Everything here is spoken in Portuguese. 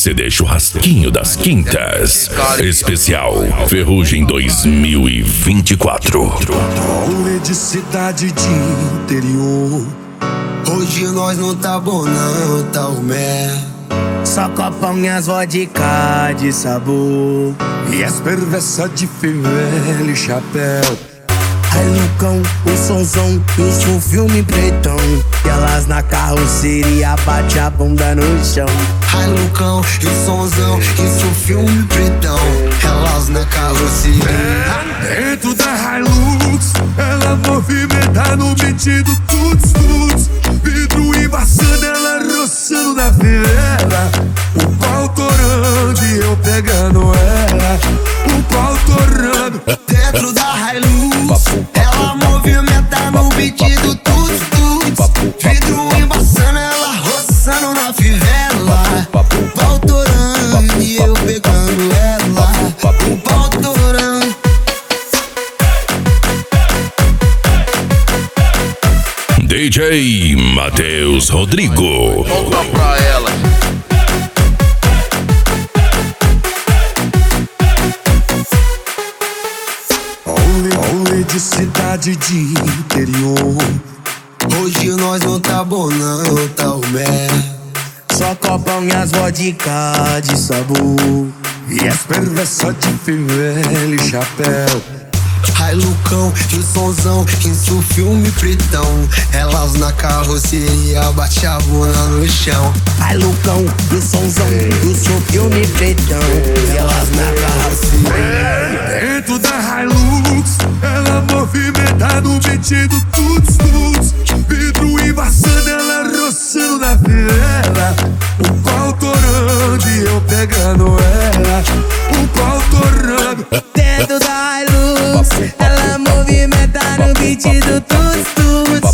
CD Churrasquinho das Quintas. Especial Ferrugem 2024. Rolê de cidade de interior. Hoje nós não tá bom não, tá o mé. Só copão e as vodka de sabor. E as perversas de fivela e chapéu. Aí Lucão, o sonzão, isso um filme pretão. E elas na carroceria bate a bunda no chão. Ai Lucão, e o sonzão, isso filme pretão. Elas na carroceria. Dentro da Hilux, ela movimenta no beat do tuts tuts. Vidro embaçando, ela roçando na vela. O pau torando e eu pegando ela. O pau torando. Dentro da Hilux, ela movimenta no beat do tuts tuts. Vidro embaçando, ela roçando na fivela. O pau torando e eu pegando ela. O pau torando. DJ Matheus Rodrigo. Volta pra ela. Rolê de cidade de interior. Hoje nós não tá bom não, tá o mé. Só copão e as vodka de sabor. E as perversas de fivela e chapéu. Ai Lucão, e o sonzão, isso filme pretão. Elas na carroceria bate a bunda no chão. Ai Lucão, o sonzão, isso um filme pretão. E elas na carroceria. Dentro da Hilux, ela movimenta no beat do tuts tuts. Vidro embaçando, ela roçando na vela. O pau torando e eu pegando ela. O pau torando. Dentro da Hilux, ela movimenta no beat do tuts tuts.